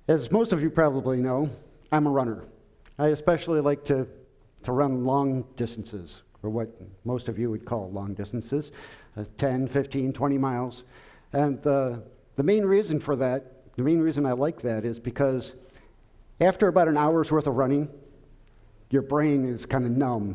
As most of you probably know, I'm a runner. I especially like to run long distances, or what most of you would call long distances, 10, 15, 20 miles. And the main reason for that, the main reason I like that is because after about an hour's worth of running, your brain is kind of numb.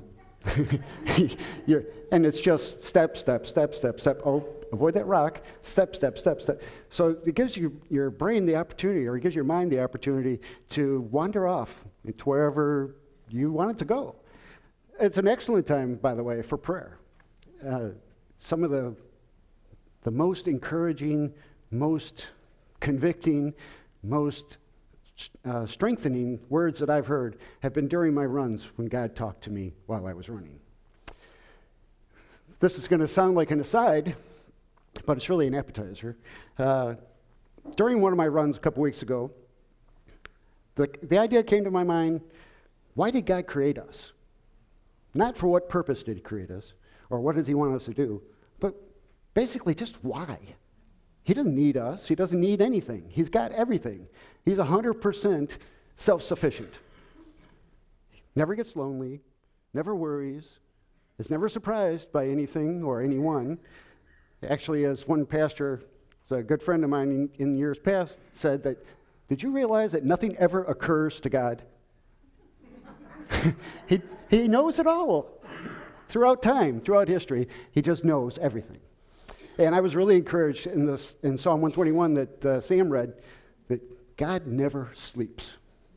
And it's just step, step, step, step, step. Oh, avoid that rock. Step, step, step, step. So it gives your brain the opportunity, or it gives your mind the opportunity to wander off to wherever you want it to go. It's an excellent time, by the way, for prayer. Some of the most encouraging, most convicting, most strengthening words that I've heard have been during my runs when God talked to me while I was running. This is going to sound like an aside, but it's really an appetizer. During one of my runs a couple weeks ago, the idea came to my mind, why did God create us? Not for what purpose did he create us, or what does he want us to do, but basically just why. He doesn't need us. He doesn't need anything. He's got everything. He's 100% self-sufficient. Never gets lonely, never worries, is never surprised by anything or anyone. Actually, as one pastor, a good friend of mine in years past, said that, did you realize that nothing ever occurs to God? He knows it all. Throughout time, throughout history, he just knows everything. And I was really encouraged in Psalm 121 that Sam read, that God never sleeps.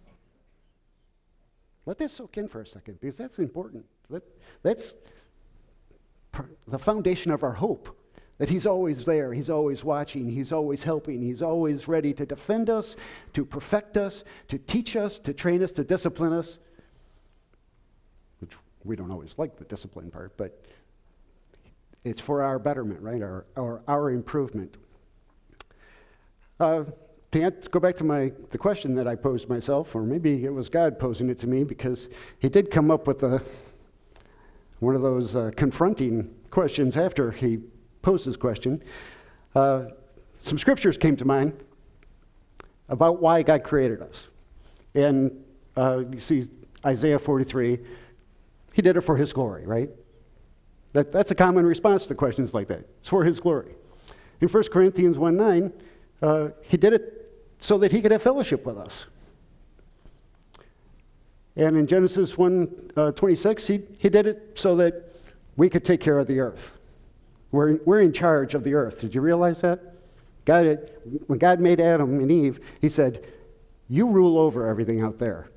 Let that soak in for a second, because that's important. That's the foundation of our hope, that he's always there, he's always watching, he's always helping, he's always ready to defend us, to perfect us, to teach us, to train us, to discipline us, which we don't always like the discipline part, but it's for our betterment, right, or our improvement. To go back to the question that I posed myself, or maybe it was God posing it to me, because he did come up with one of those confronting questions after he posed his question. Some scriptures came to mind about why God created us. And you see Isaiah 43, he did it for his glory, right? That's a common response to questions like that. It's for his glory. In 1 Corinthians 1:9, he did it so that he could have fellowship with us. And in Genesis 1:26, he did it so that we could take care of the earth. We're in charge of the earth. Did you realize that? When God made Adam and Eve, he said, you rule over everything out there.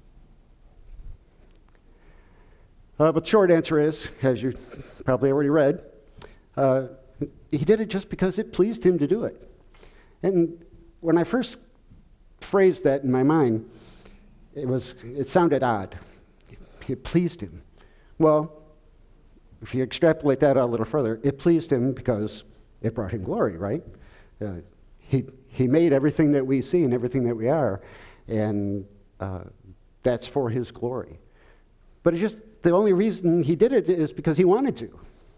But the short answer is, as you probably already read, he did it just because it pleased him to do it. And when I first phrased that in my mind, it sounded odd. It pleased him. Well, if you extrapolate that out a little further, it pleased him because it brought him glory, right? He made everything that we see and everything that we are, and that's for his glory. But it's just the only reason he did it is because he wanted to.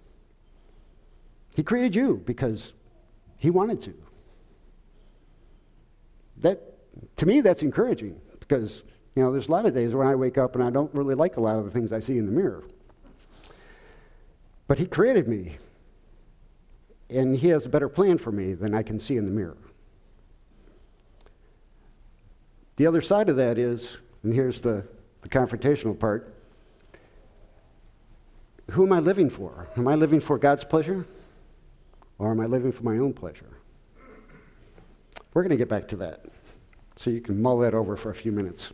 He created you because he wanted to. To me, that's encouraging, because there's a lot of days when I wake up and I don't really like a lot of the things I see in the mirror. But he created me, and he has a better plan for me than I can see in the mirror. The other side of that is, and here's the confrontational part, who am I living for? Am I living for God's pleasure, or am I living for my own pleasure? We're going to get back to that, so you can mull that over for a few minutes.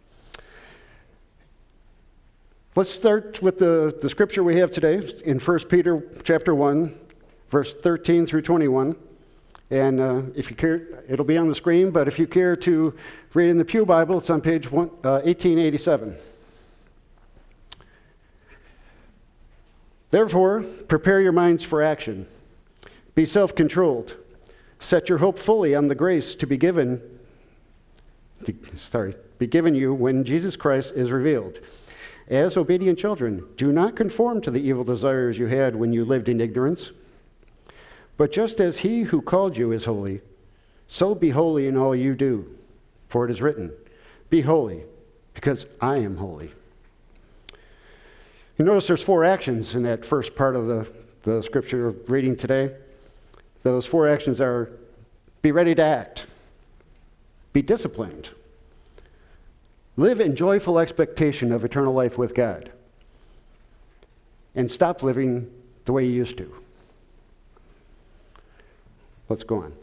Let's start with the scripture we have today in 1 Peter chapter 1, verse 13 through 21. And if you care, it'll be on the screen, but if you care to read in the Pew Bible, it's on page 1887. Therefore, prepare your minds for action. Be self-controlled. Set your hope fully on the grace to be given you when Jesus Christ is revealed. As obedient children, do not conform to the evil desires you had when you lived in ignorance. But just as he who called you is holy, so be holy in all you do. For it is written, be holy, because I am holy. You notice there's 4 actions in that first part of the scripture reading today. Those 4 actions are be ready to act, be disciplined, live in joyful expectation of eternal life with God, and stop living the way you used to. Let's go on.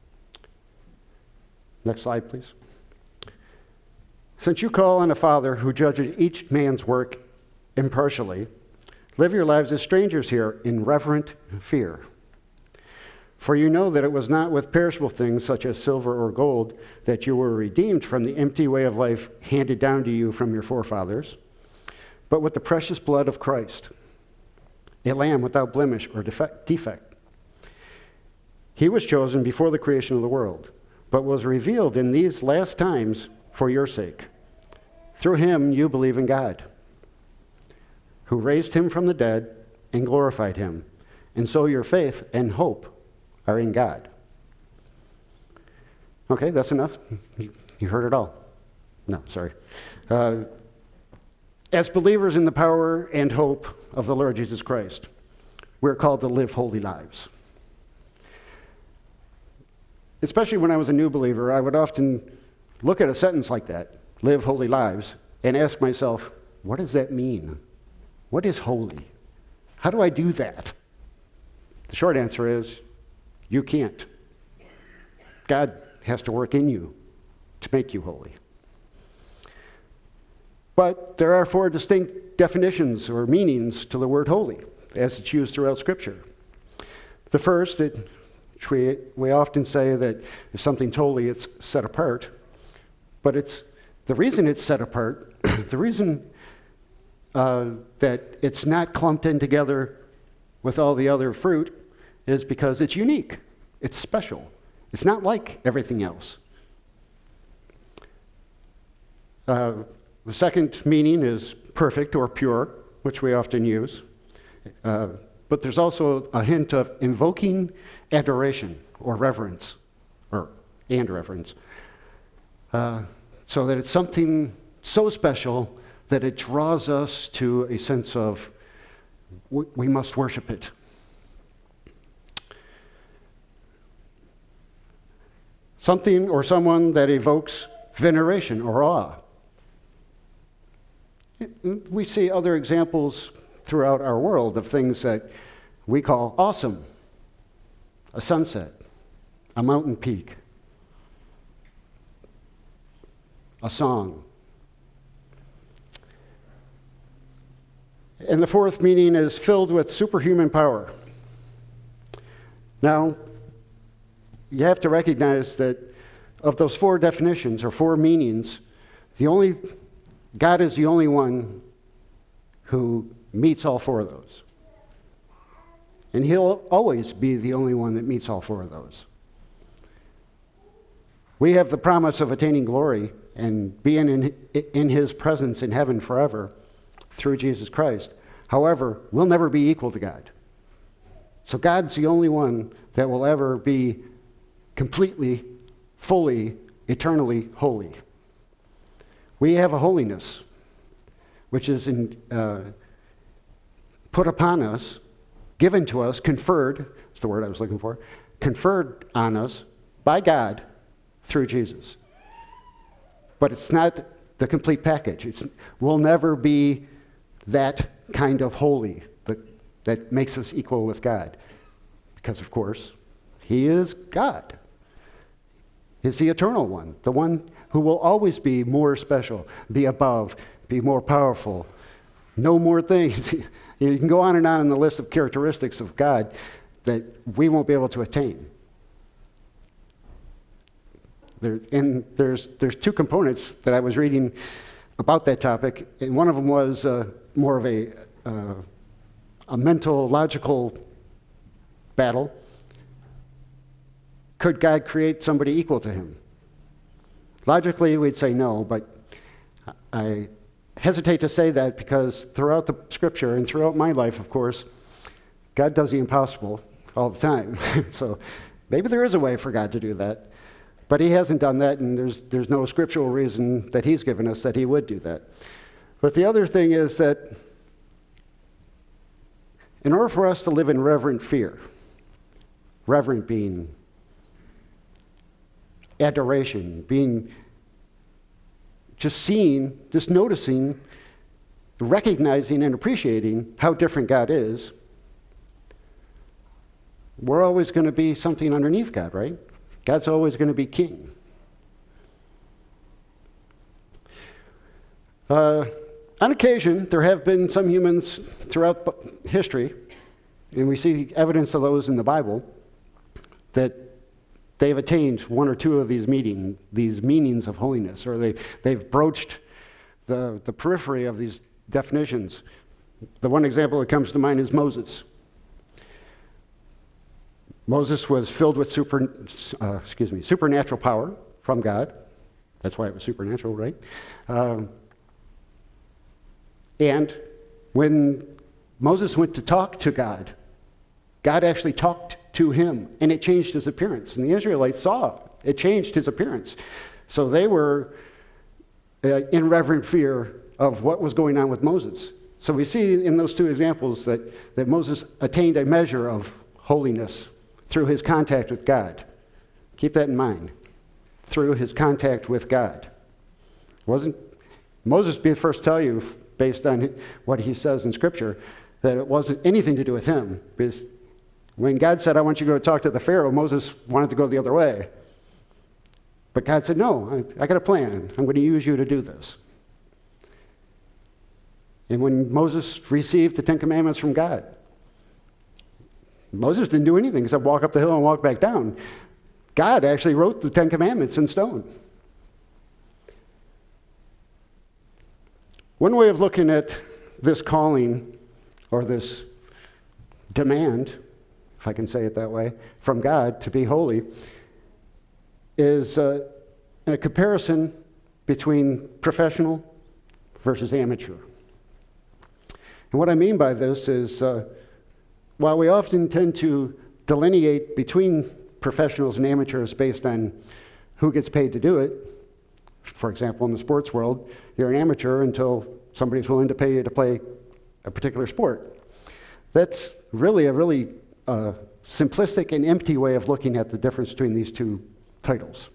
Next slide, please. Since you call on a Father who judges each man's work impartially, live your lives as strangers here in reverent fear. For you know that it was not with perishable things such as silver or gold that you were redeemed from the empty way of life handed down to you from your forefathers, but with the precious blood of Christ, a lamb without blemish or defect. He was chosen before the creation of the world, but was revealed in these last times for your sake. Through him you believe in God, who raised him from the dead and glorified him, and so your faith and hope are in God. Okay, that's enough. You heard it all. No, sorry. As believers in the power and hope of the Lord Jesus Christ, we're called to live holy lives. Especially when I was a new believer, I would often look at a sentence like that, live holy lives, and ask myself, what does that mean? What is holy? How do I do that? The short answer is, you can't. God has to work in you to make you holy. But there are 4 distinct definitions or meanings to the word holy, as it's used throughout Scripture. The first, which we often say that if something's holy, it's set apart. But the reason it's set apart, the reason that it's not clumped in together with all the other fruit is because it's unique. It's special. It's not like everything else. The second meaning is perfect or pure, which we often use. But there's also a hint of invoking adoration or reverence, and reverence. So that it's something so special that it draws us to a sense of we must worship it. Something or someone that evokes veneration or awe. We see other examples throughout our world of things that we call awesome. A sunset, a mountain peak, a song. And the 4th meaning is filled with superhuman power. Now, you have to recognize that of those 4 definitions or 4 meanings, God is the only one who meets all 4 of those. And he'll always be the only one that meets all 4 of those. We have the promise of attaining glory and being in his presence in heaven forever through Jesus Christ. However, we'll never be equal to God. So God's the only one that will ever be completely, fully, eternally holy. We have a holiness which is put upon us, given to us, conferred, that's the word I was looking for, conferred on us by God through Jesus. But it's not the complete package. We'll never be that kind of holy that makes us equal with God. Because, of course, he is God. He's the eternal one, the one who will always be more special, be above, be more powerful, know more things. You can go on and on in the list of characteristics of God that we won't be able to attain. There's 2 components that I was reading about that topic, and one of them was more of a mental, logical battle. Could God create somebody equal to him? Logically, we'd say no, but I hesitate to say that because throughout the Scripture and throughout my life, of course, God does the impossible all the time. So maybe there is a way for God to do that. But he hasn't done that, and there's no scriptural reason that he's given us that he would do that. But the other thing is that in order for us to live in reverent fear, reverent being adoration, being just seeing, just noticing, recognizing and appreciating how different God is, we're always going to be something underneath God, right? God's always going to be king. On occasion, there have been some humans throughout history, and we see evidence of those in the Bible, that they've attained one or two of these meanings of holiness, or they've broached the periphery of these definitions. The one example that comes to mind is Moses. Moses was filled with supernatural power from God. That's why it was supernatural, right? And when Moses went to talk to God, God actually talked to him, and it changed his appearance. And the Israelites saw it changed his appearance. So they were in reverent fear of what was going on with Moses. So we see in those two examples that Moses attained a measure of holiness through his contact with God. Keep that in mind. Through his contact with God. Wasn't Moses be the first to tell you, based on what he says in Scripture, that it wasn't anything to do with him. Because when God said, I want you to go talk to the Pharaoh, Moses wanted to go the other way. But God said, no, I got a plan. I'm going to use you to do this. And when Moses received the Ten Commandments from God, Moses didn't do anything except walk up the hill and walk back down. God actually wrote the Ten Commandments in stone. One way of looking at this calling, or this demand, if I can say it that way, from God to be holy, is a comparison between professional versus amateur. And what I mean by this is, while we often tend to delineate between professionals and amateurs based on who gets paid to do it, for example, in the sports world, you're an amateur until somebody's willing to pay you to play a particular sport. That's really a simplistic and empty way of looking at the difference between these two titles.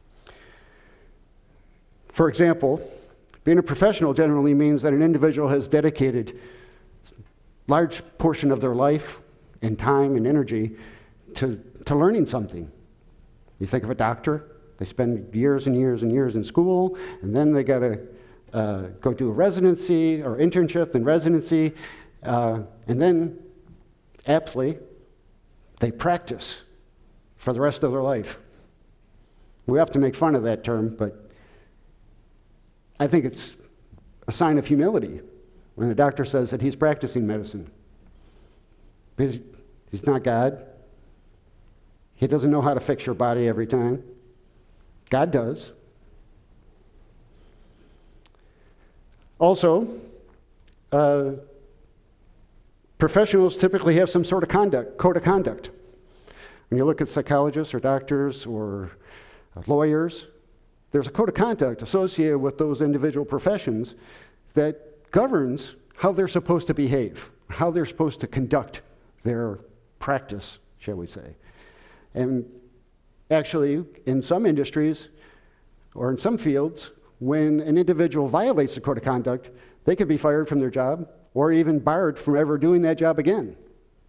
For example, being a professional generally means that an individual has dedicated a large portion of their life and time and energy to learning something. You think of a doctor, they spend years and years and years in school, and then they got to go do a residency or internship and residency, and then aptly they practice for the rest of their life. We have to make fun of that term, but I think it's a sign of humility when the doctor says that he's practicing medicine. Because he's not God. He doesn't know how to fix your body every time. God does. Also, professionals typically have some sort of code of conduct. When you look at psychologists or doctors or lawyers, there's a code of conduct associated with those individual professions that governs how they're supposed to behave, how they're supposed to conduct their practice, shall we say. And actually, in some industries or in some fields, when an individual violates the code of conduct, they could be fired from their job or even barred from ever doing that job again.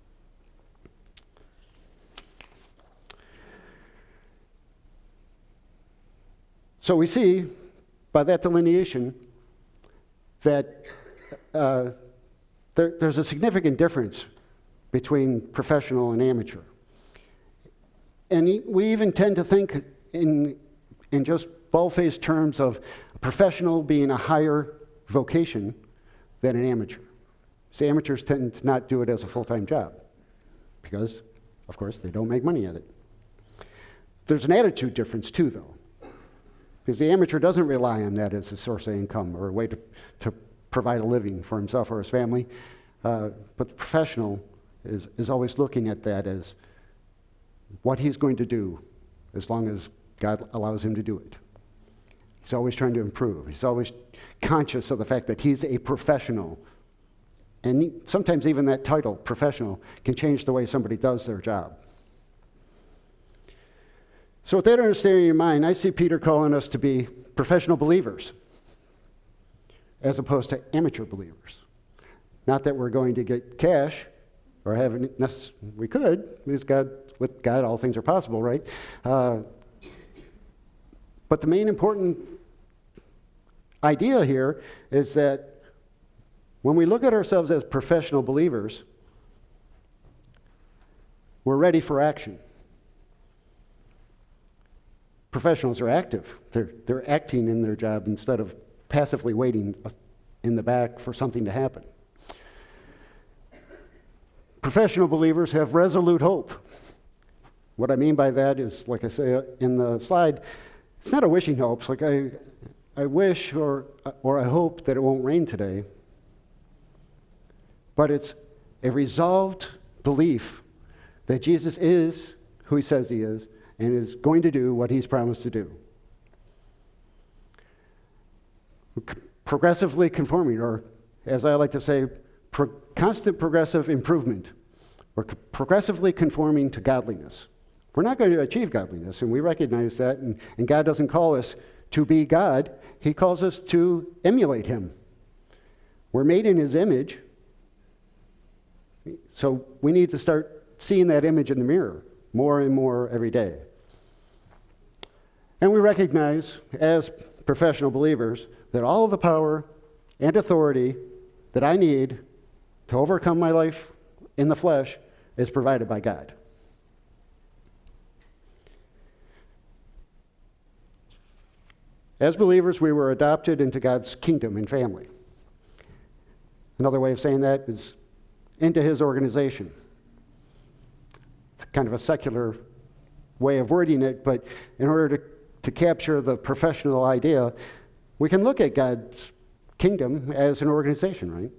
So we see by that delineation that there's a significant difference between professional and amateur. And we even tend to think in just bald-faced terms of a professional being a higher vocation than an amateur. So amateurs tend to not do it as a full-time job because, of course, they don't make money at it. There's an attitude difference too, though, because the amateur doesn't rely on that as a source of income or a way to provide a living for himself or his family. But the professional is always looking at that as what he's going to do as long as God allows him to do it. He's always trying to improve. He's always conscious of the fact that he's a professional. And sometimes even that title, professional, can change the way somebody does their job. So with that understanding in mind, I see Peter calling us to be professional believers as opposed to amateur believers. Not that we're going to get cash, or we could, because with God all things are possible, right? But the main important idea here is that when we look at ourselves as professional believers, we're ready for action. Professionals are active. They're acting in their job instead of passively waiting in the back for something to happen. Professional believers have resolute hope. What I mean by that is, like I say in the slide, it's not a wishing hope. It's like I wish or I hope that it won't rain today. But it's a resolved belief that Jesus is who he says he is and is going to do what he's promised to do. Progressively conforming, or as I like to say, constant progressive improvement. We're progressively conforming to godliness. We're not going to achieve godliness, and we recognize that, and God doesn't call us to be God. He calls us to emulate him. We're made in his image, so we need to start seeing that image in the mirror more and more every day. And we recognize, as professional believers, that all of the power and authority that I need to overcome my life in the flesh is provided by God. As believers, we were adopted into God's kingdom and family. Another way of saying that is into his organization. It's kind of a secular way of wording it, but in order to capture the professional idea, we can look at God's kingdom as an organization, right?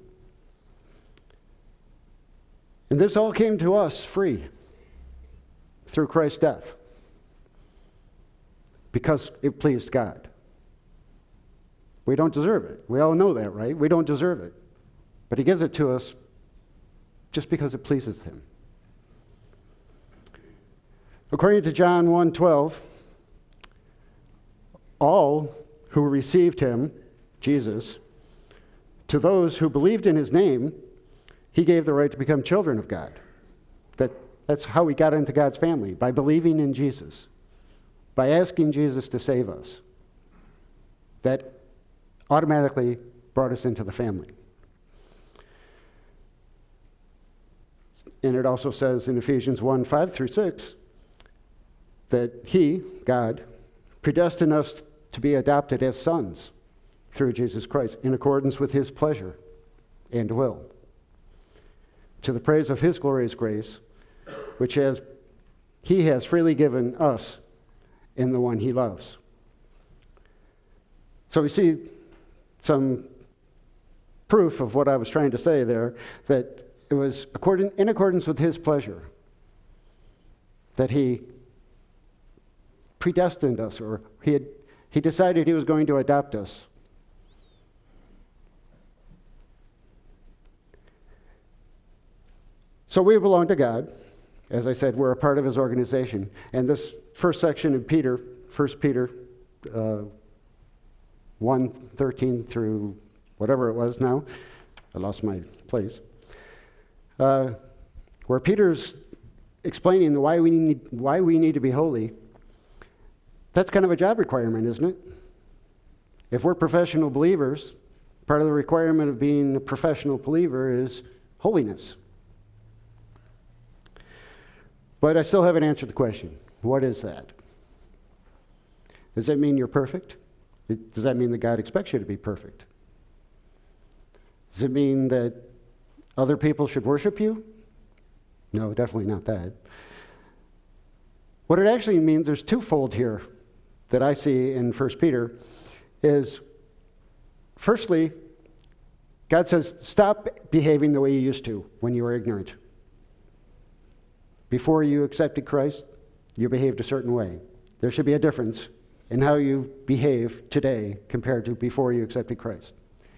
And this all came to us free through Christ's death because it pleased God. We don't deserve it. We all know that, right? We don't deserve it. But he gives it to us just because it pleases him. According to John 1:12, all who received him, Jesus, to those who believed in his name, he gave the right to become children of God. That's how we got into God's family, by believing in Jesus, by asking Jesus to save us. That automatically brought us into the family. And it also says in Ephesians 1:5-6, that he, God, predestined us to be adopted as sons through Jesus Christ in accordance with his pleasure and will, to the praise of his glorious grace, which he has freely given us in the one he loves. So we see some proof of what I was trying to say there, that it was in accordance with his pleasure that he predestined us, or he decided he was going to adopt us. So we belong to God. As I said, we're a part of his organization. And this first section of Peter, 1 Peter 1:13 through whatever it was now, I lost my place, where Peter's explaining why we need to be holy. That's kind of a job requirement, isn't it? If we're professional believers, part of the requirement of being a professional believer is holiness. But I still haven't answered the question. What is that? Does that mean you're perfect? Does that mean that God expects you to be perfect? Does it mean that other people should worship you? No, definitely not that. What it actually means, there's twofold here that I see in 1 Peter, is firstly, God says, stop behaving the way you used to when you were ignorant. Before you accepted Christ, you behaved a certain way. There should be a difference in how you behave today compared to before you accepted Christ.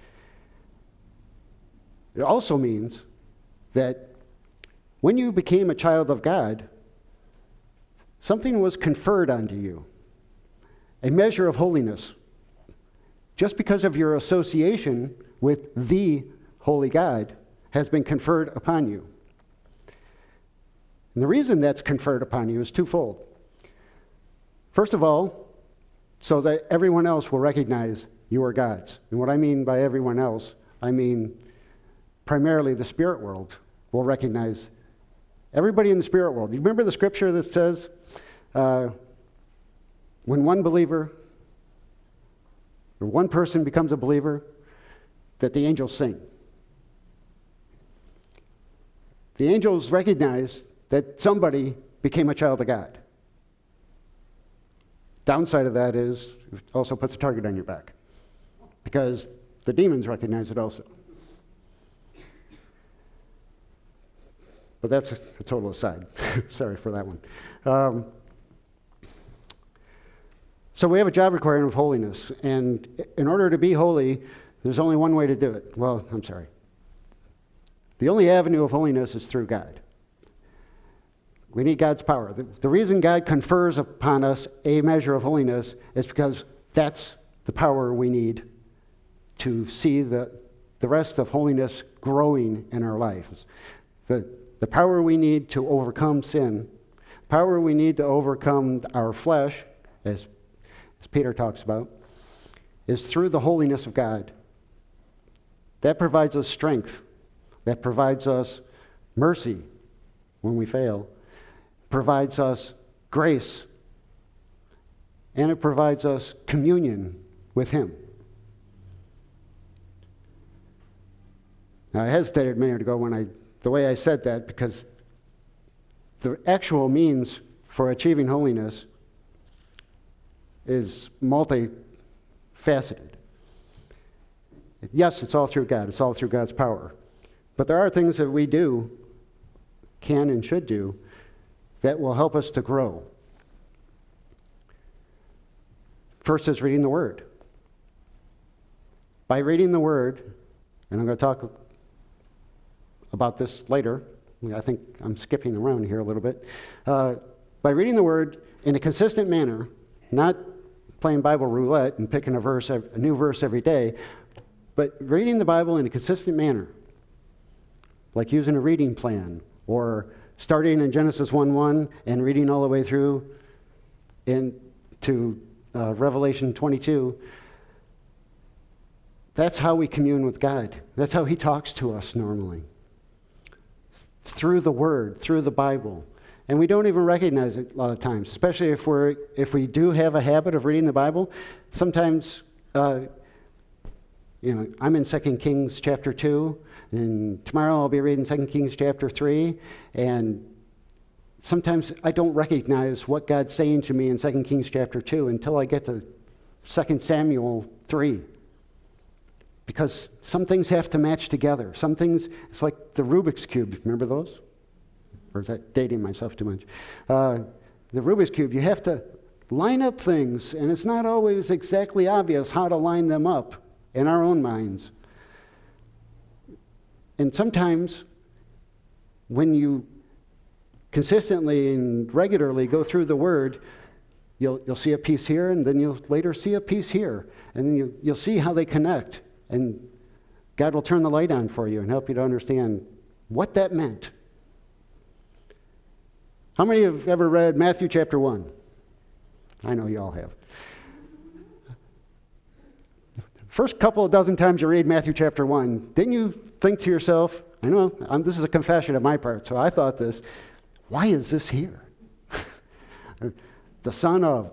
It also means that when you became a child of God, something was conferred onto you, a measure of holiness, just because of your association with the Holy God has been conferred upon you. And the reason that's conferred upon you is twofold. First of all, so that everyone else will recognize you are God's. And what I mean by everyone else, I mean primarily the spirit world will recognize everybody in the spirit world. You remember the scripture that says, when one believer or one person becomes a believer, that the angels sing. The angels recognize that somebody became a child of God. Downside of that is it also puts a target on your back, because the demons recognize it also. But that's a total aside. Sorry for that one. So we have a job requirement of holiness, and in order to be holy, there's only one way to do it. Well, I'm sorry. The only avenue of holiness is through God. We need God's power. The reason God confers upon us a measure of holiness is because that's the power we need to see the rest of holiness growing in our lives. The power we need to overcome sin, power we need to overcome our flesh, as Peter talks about, is through the holiness of God. That provides us strength. That provides us mercy when we fail. Provides us grace. And it provides us communion with Him. Now, I hesitated a minute ago the way I said that, because the actual means for achieving holiness is multifaceted. Yes, it's all through God. It's all through God's power. But there are things that we can and should do, that will help us to grow. First is reading the Word. By reading the Word, and I'm going to talk about this later. I think I'm skipping around here a little bit. By reading the Word in a consistent manner, not playing Bible roulette and picking a new verse every day, but reading the Bible in a consistent manner, like using a reading plan, or starting in Genesis 1:1 and reading all the way through into Revelation 22. That's how we commune with God. That's how He talks to us normally. Through the Word, through the Bible. And we don't even recognize it a lot of times, especially if we do have a habit of reading the Bible. Sometimes, I'm in 2 Kings chapter 2, and tomorrow I'll be reading 2 Kings chapter 3, and sometimes I don't recognize what God's saying to me in 2 Kings chapter 2 until I get to 2 Samuel 3. Because some things have to match together. Some things, it's like the Rubik's Cube. Remember those? Or is that dating myself too much? The Rubik's Cube, you have to line up things, and it's not always exactly obvious how to line them up in our own minds. And sometimes, when you consistently and regularly go through the Word, you'll see a piece here, and then you'll later see a piece here. And then you'll see how they connect. And God will turn the light on for you and help you to understand what that meant. How many have ever read Matthew chapter 1? I know you all have. First couple of dozen times you read Matthew chapter 1, didn't you think to yourself, I know, this is a confession on my part, so I thought this, why is this here? The son of.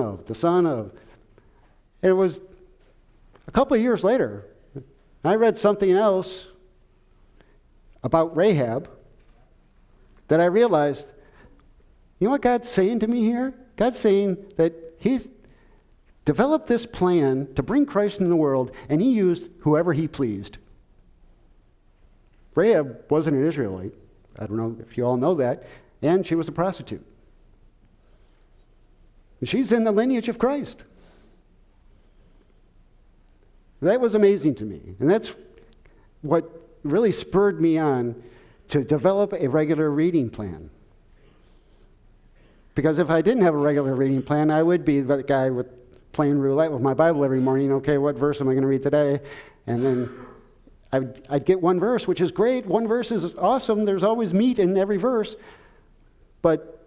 And it was a couple of years later, I read something else about Rahab that I realized, you know what God's saying to me here? God's saying that He's developed this plan to bring Christ into the world, and He used whoever He pleased. Rahab wasn't an Israelite. I don't know if you all know that. And she was a prostitute. She's in the lineage of Christ. That was amazing to me. And that's what really spurred me on to develop a regular reading plan. Because if I didn't have a regular reading plan, I would be the guy with playing roulette with my Bible every morning. Okay, what verse am I going to read today? And then I'd get one verse, which is great. One verse is awesome. There's always meat in every verse. But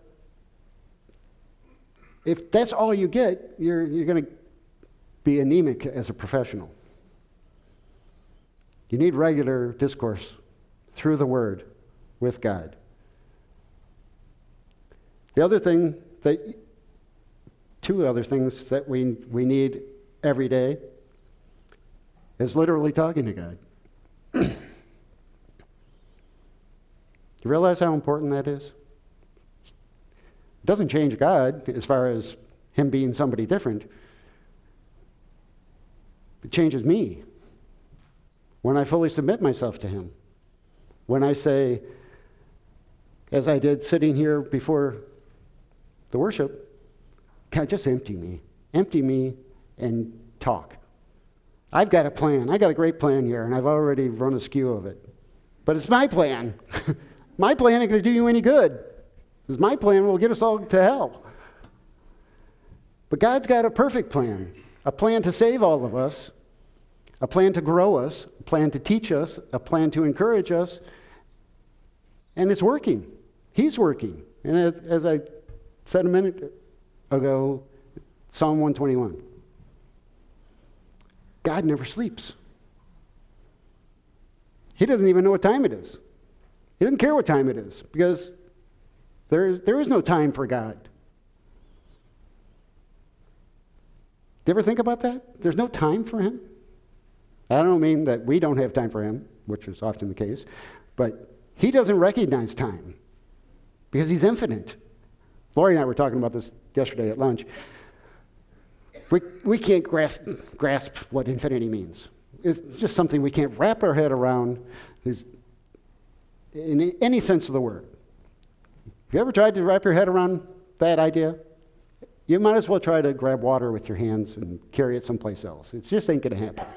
if that's all you get, you're going to be anemic as a professional. You need regular discourse through the Word with God. Two other things that we need every day is literally talking to God. You realize how important that is? It doesn't change God as far as Him being somebody different. It changes me when I fully submit myself to Him. When I say, as I did sitting here before the worship, God, just empty me and talk. I've got a plan. I got a great plan here, and I've already run a skew of it. But it's my plan. My plan ain't going to do you any good. Because my plan will get us all to hell. But God's got a perfect plan. A plan to save all of us. A plan to grow us. A plan to teach us. A plan to encourage us. And it's working. He's working. And as I said a minute ago, Psalm 121. God never sleeps. He doesn't even know what time it is. He doesn't care what time it is because there is no time for God. Do you ever think about that? There's no time for Him. I don't mean that we don't have time for Him, which is often the case, but He doesn't recognize time because He's infinite. Lori and I were talking about this yesterday at lunch. We can't grasp what infinity means. It's just something we can't wrap our head around in any sense of the word. Have you ever tried to wrap your head around that idea? You might as well try to grab water with your hands and carry it someplace else. It just ain't going to happen.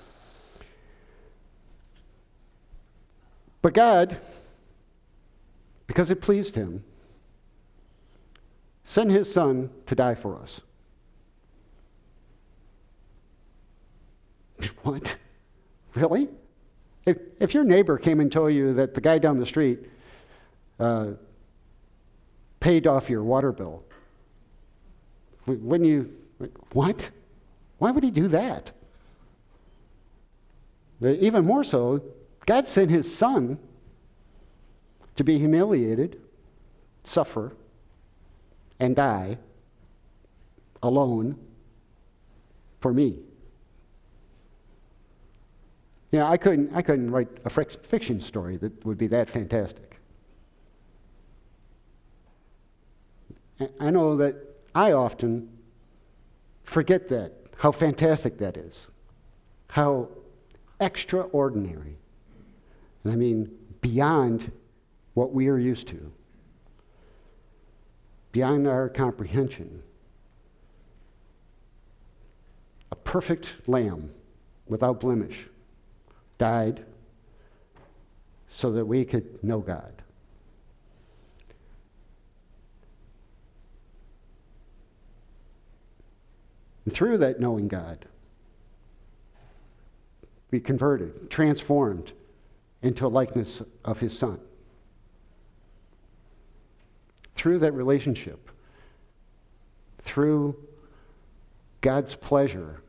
But God, because it pleased Him, sent His Son to die for us. What? Really? If your neighbor came and told you that the guy down the street paid off your water bill, wouldn't you, what? Why would he do that? Even more so, God sent His Son to be humiliated, suffer, and die alone for me. Yeah, I couldn't write a fiction story that would be that fantastic. I know that I often forget that, how fantastic that is, how extraordinary, and I mean beyond what we are used to, beyond our comprehension. A perfect lamb without blemish died so that we could know God. And through that knowing God, be converted, transformed into a likeness of His Son. Through that relationship, through God's pleasure,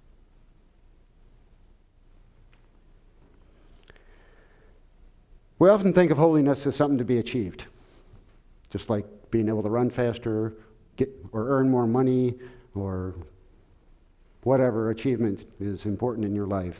we often think of holiness as something to be achieved, just like being able to run faster, or earn more money, or whatever achievement is important in your life.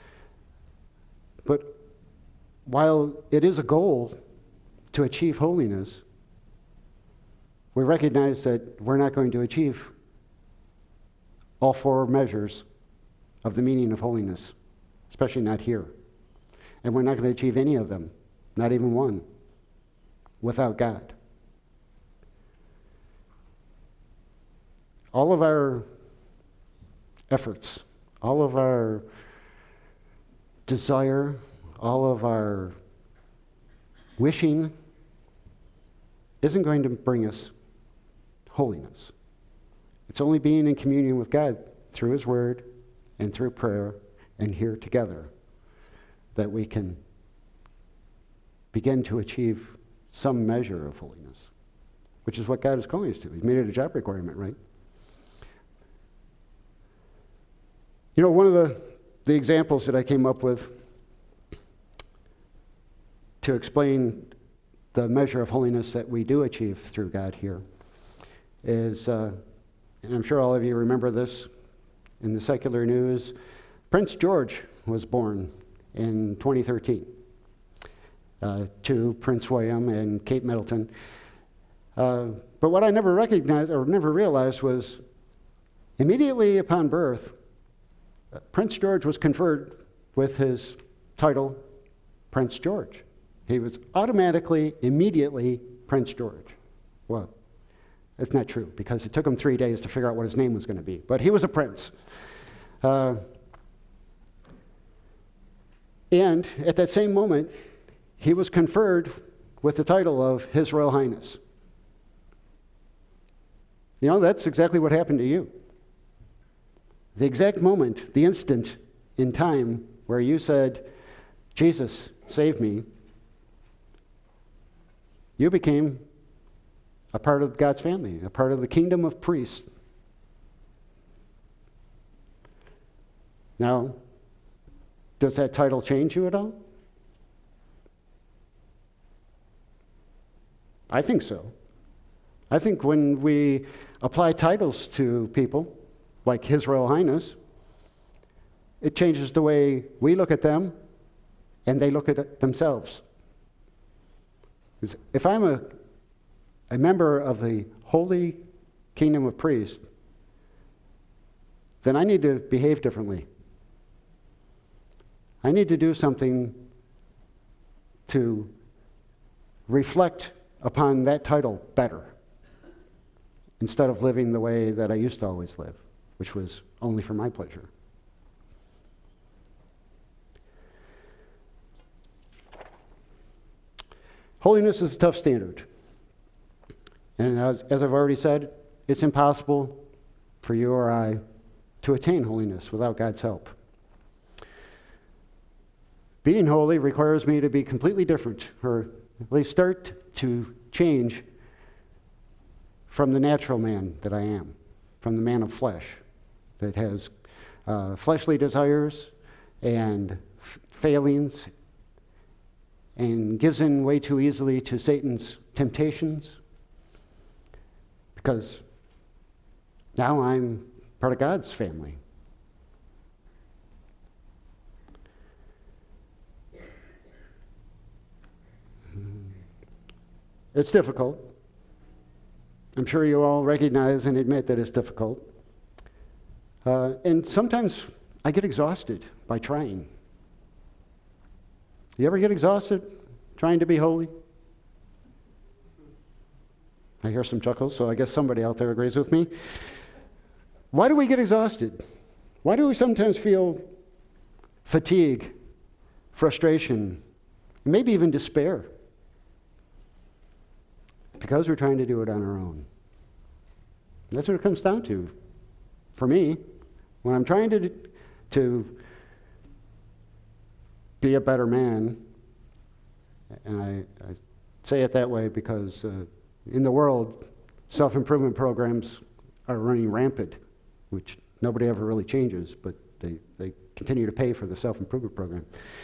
But while it is a goal to achieve holiness, we recognize that we're not going to achieve all four measures of the meaning of holiness, especially not here. And we're not going to achieve any of them, not even one, without God. all of our efforts, all of our desire, all of our wishing isn't going to bring us holiness. It's only being in communion with God through His Word and through prayer and here together that we can begin to achieve some measure of holiness, which is what God is calling us to. He's made it a job requirement, right? You know, one of the examples that I came up with to explain the measure of holiness that we do achieve through God here is, and I'm sure all of you remember this in the secular news, Prince George was born in 2013 to Prince William and Kate Middleton. But what I never recognized or never realized was immediately upon birth, Prince George was conferred with his title, Prince George. He was automatically, immediately, Prince George. Well, that's not true, because it took him 3 days to figure out what his name was going to be. But he was a prince. And at that same moment, he was conferred with the title of His Royal Highness. You know, that's exactly what happened to you. The exact moment, the instant in time where you said, Jesus, save me, you became a part of God's family, a part of the kingdom of priests. Now, does that title change you at all? I think so. I think when we apply titles to people, like His Royal Highness, it changes the way we look at them and they look at themselves. If I'm a member of the holy kingdom of priests, then I need to behave differently. I need to do something to reflect upon that title better, instead of living the way that I used to always live, which was only for my pleasure. Holiness is a tough standard. And as I've already said, it's impossible for you or I to attain holiness without God's help. Being holy requires me to be completely different, or at least start to change from the natural man that I am, from the man of flesh that has fleshly desires and failings and gives in way too easily to Satan's temptations, because now I'm part of God's family. It's difficult. I'm sure you all recognize and admit that it's difficult. And sometimes I get exhausted by trying. You ever get exhausted trying to be holy? I hear some chuckles, so I guess somebody out there agrees with me. Why do we get exhausted? Why do we sometimes feel fatigue, frustration, maybe even despair? Because we're trying to do it on our own. That's what it comes down to. For me, when I'm trying to be a better man, and I say it that way because in the world, self-improvement programs are running rampant, which nobody ever really changes, but they continue to pay for the self-improvement program.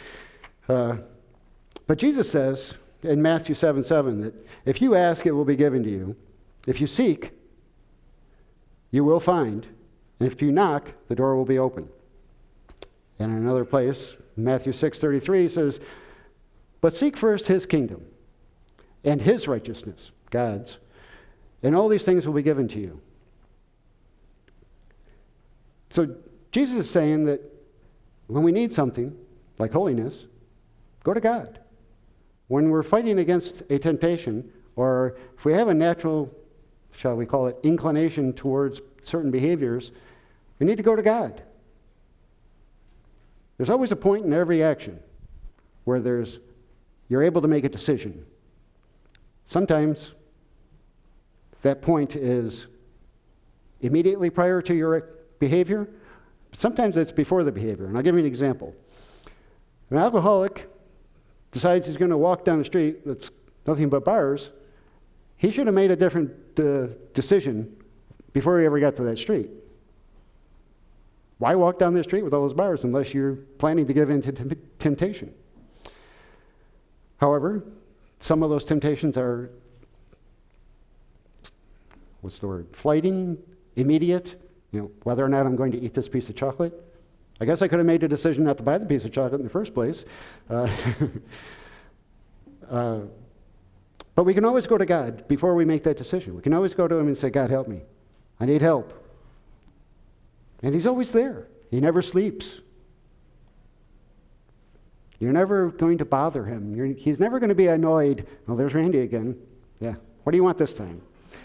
But Jesus says in Matthew 7:7 that if you ask, it will be given to you. If you seek, you will find. And if you knock, the door will be open. And in another place, Matthew 6:33 says, but seek first His kingdom and His righteousness, God's, and all these things will be given to you. So Jesus is saying that when we need something, like holiness, go to God. When we're fighting against a temptation, or if we have a natural, shall we call it, inclination towards certain behaviors, we need to go to God. There's always a point in every action where you're able to make a decision. Sometimes that point is immediately prior to your behavior. Sometimes it's before the behavior. And I'll give you an example. An alcoholic decides he's going to walk down the street that's nothing but bars. He should have made a different decision before he ever got to that street. Why walk down the street with all those bars unless you're planning to give in to temptation? However, some of those temptations are, flighting, immediate. Whether or not I'm going to eat this piece of chocolate. I guess I could have made a decision not to buy the piece of chocolate in the first place. But we can always go to God before we make that decision. We can always go to Him and say, God, help me. I need help. And He's always there. He never sleeps. You're never going to bother Him. He's never going to be annoyed. Oh, there's Randy again. Yeah. What do you want this time?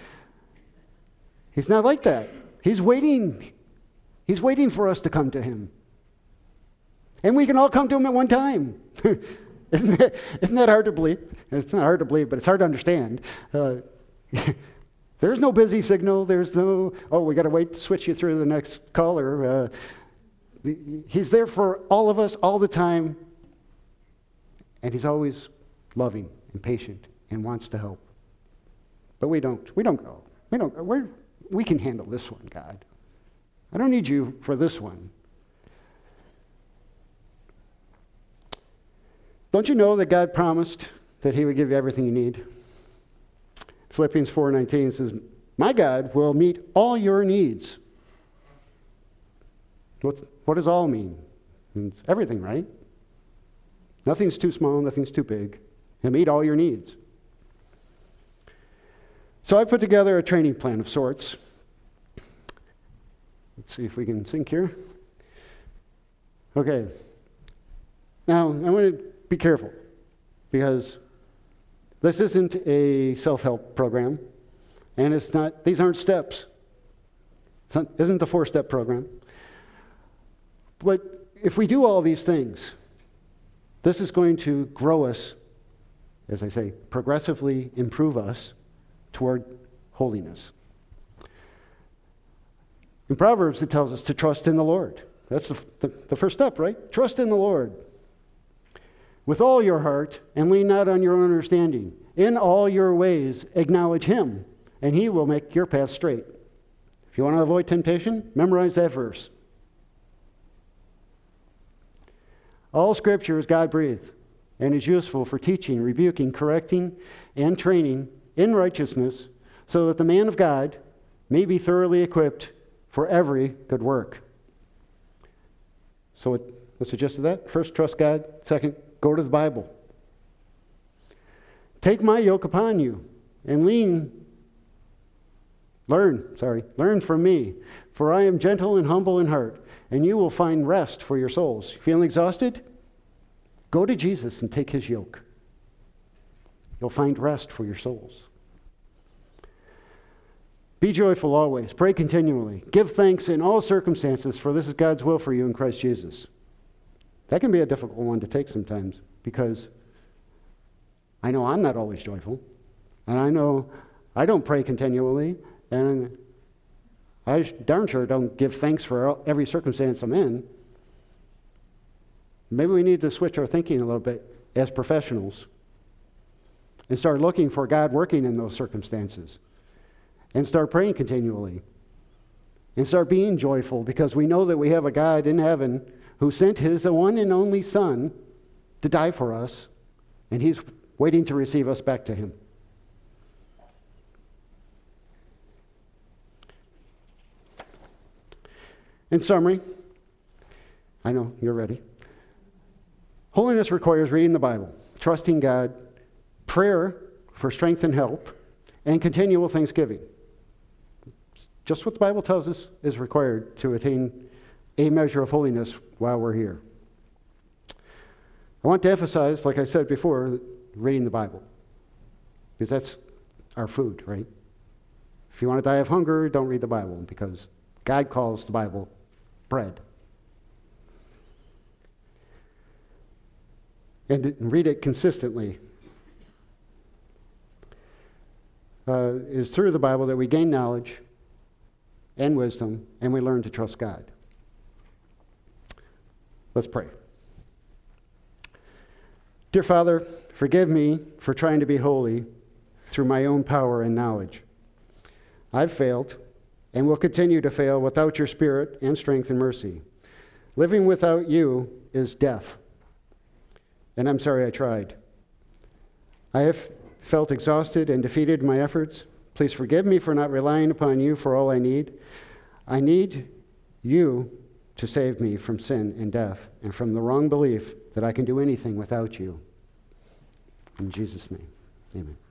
He's not like that. He's waiting. He's waiting for us to come to Him. And we can all come to Him at one time. Isn't that hard to believe? It's not hard to believe, but it's hard to understand. There's no busy signal. There's no, we got to wait to switch you through to the next caller. He's there for all of us all the time. And He's always loving and patient and wants to help. But we don't. We don't go. We can handle this one, God. I don't need you for this one. Don't you know that God promised that He would give you everything you need? Philippians 4:19 says, my God will meet all your needs. What does all mean? It means everything, right? Nothing's too small, nothing's too big. He'll meet all your needs. So I put together a training plan of sorts. Let's see if we can sync here. Okay. Now, I want to be careful because this isn't a self-help program, and these aren't steps. It isn't the 4-step program. But if we do all these things, this is going to grow us, as I say, progressively improve us toward holiness. In Proverbs, it tells us to trust in the Lord. That's the first step, right? Trust in the Lord with all your heart and lean not on your own understanding. In all your ways, acknowledge Him, and He will make your path straight. If you want to avoid temptation, memorize that verse. All Scripture is God-breathed and is useful for teaching, rebuking, correcting, and training in righteousness, so that the man of God may be thoroughly equipped for every good work. So what's the gist of that? First, trust God. Second, go to the Bible. Take my yoke upon you and learn from me, for I am gentle and humble in heart, and you will find rest for your souls. Feeling exhausted? Go to Jesus and take His yoke. You'll find rest for your souls. Be joyful always. Pray continually. Give thanks in all circumstances, for this is God's will for you in Christ Jesus. That can be a difficult one to take sometimes, because I know I'm not always joyful, and I know I don't pray continually, and I darn sure don't give thanks for every circumstance I'm in. Maybe we need to switch our thinking a little bit as professionals and start looking for God working in those circumstances. And start praying continually. And start being joyful, because we know that we have a God in heaven who sent His one and only Son to die for us, and He's waiting to receive us back to Him. In summary, I know you're ready. Holiness requires reading the Bible, trusting God, prayer for strength and help, and continual thanksgiving. Just what the Bible tells us is required to attain a measure of holiness while we're here. I want to emphasize, like I said before, reading the Bible, because that's our food, right? If you want to die of hunger, don't read the Bible, because God calls the Bible bread. And read it consistently. It's through the Bible that we gain knowledge and wisdom, and we learn to trust God. Let's pray. Dear Father, forgive me for trying to be holy through my own power and knowledge. I've failed and will continue to fail without your Spirit and strength and mercy. Living without you is death. And I'm sorry I tried. I have felt exhausted and defeated in my efforts. Please forgive me for not relying upon you for all I need. I need you to save me from sin and death and from the wrong belief that I can do anything without you. In Jesus' name, amen.